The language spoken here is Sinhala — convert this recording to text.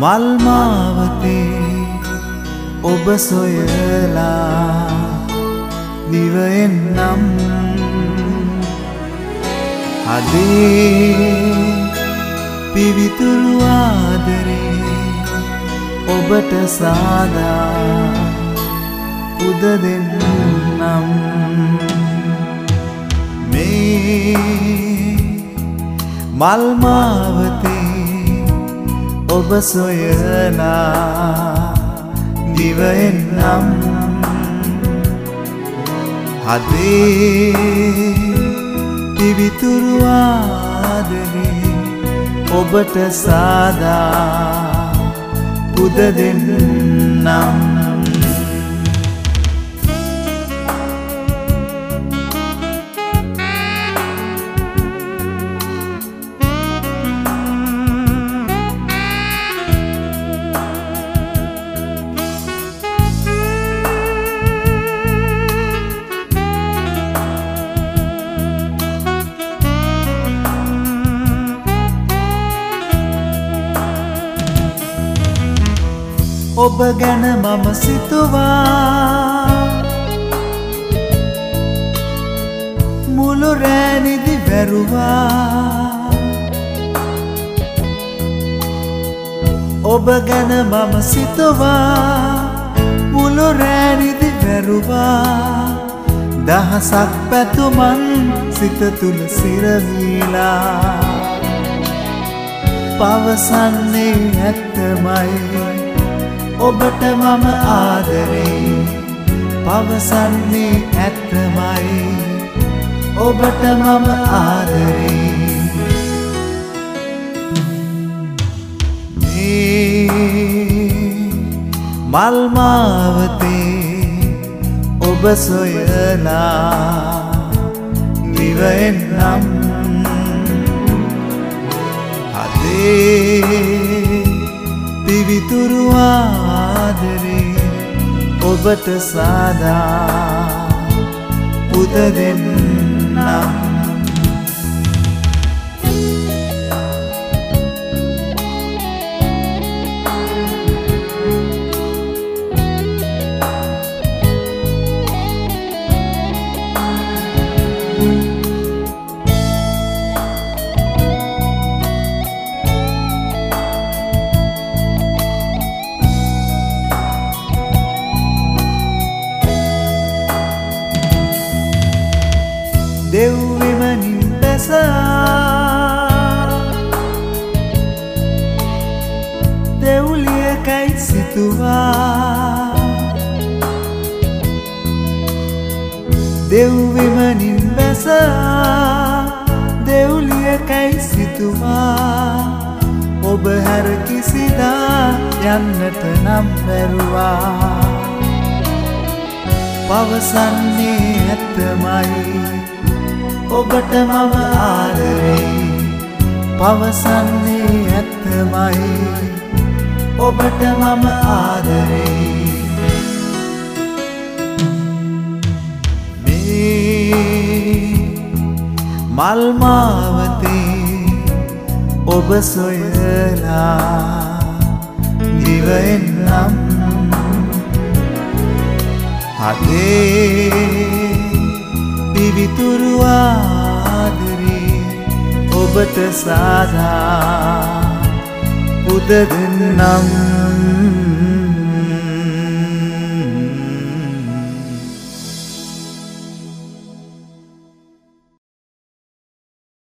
මල් මාවතේ ඔබ සොයලා දිව එන්නම් අදේ පිවිතුරු ආදරේ ඔබට සාදා උද දෙන්නම් මේ මල් මාවතේ ඔබ සොයලා දිව එන්නම් අදේ පිවිතුරු ආදරේ ඔබට සාදා පුද දෙන්නම් ඔබ ගැන මම සිතුවා මුළු රැනිදි වැරුවා ඔබ ගැන මම සිතුවා මුළු රැනිදි වැරුවා දහසක් පැතුමන් සිත තුල සිරවීලා පවසන්නේ ඇත්තමයි ඔබට මම ආදරේ පවසන්නේ ඇත්තමයි ඔබට මම ආදරේ මේ මල් මාවතේ ඔබ සොයලා දිව එන්නම් අදේ පිවිතුරු ආදරේ ඔබට සාදා පුද දෙන්නම් දෙව්විමනින් බැසා දෙව්ලියකයි සිතුවා දෙව්විමනින් බැසා දෙව්ලියකයි සිතුවා ඔබ හැර කිසිදා යන්නට නම් බැරුවා පවසන්නේ ඇත්තමයි ඔබට මම ආදරේ පවසන්නේ ඇත්තමයි ඔබට මම ආදරේ මේ මල් මාවතේ ඔබ සොයලා දිව එන්නම් අදේ පිවිතුරු ආදරේ ඔබට සාදා පුද දෙන්නම්